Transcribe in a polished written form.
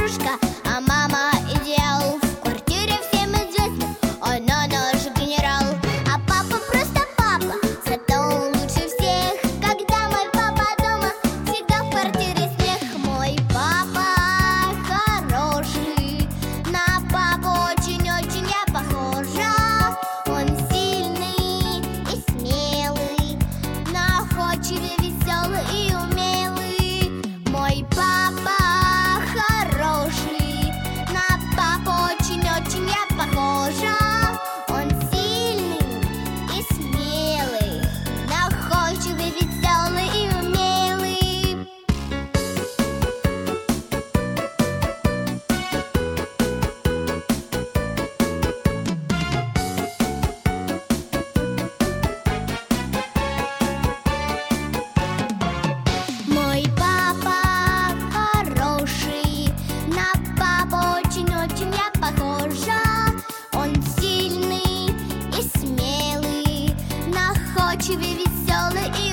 подружка, а мама идеал. В квартире всем известно, она наш генерал. А папа просто папа, зато он лучше всех. Когда мой папа дома, всегда в квартире смех. Мой папа хороший, на папу очень-очень я похожа. Он сильный и смелый, находчивый, веселый и умелый. Мой папа хороший, на папу очень-очень я похожа. Он сильный и смелый, находчивый, веселый и умелый. Мой папа хороший, на папу очень-очень я похожа. Он сильный и смелый, находчивый, веселый и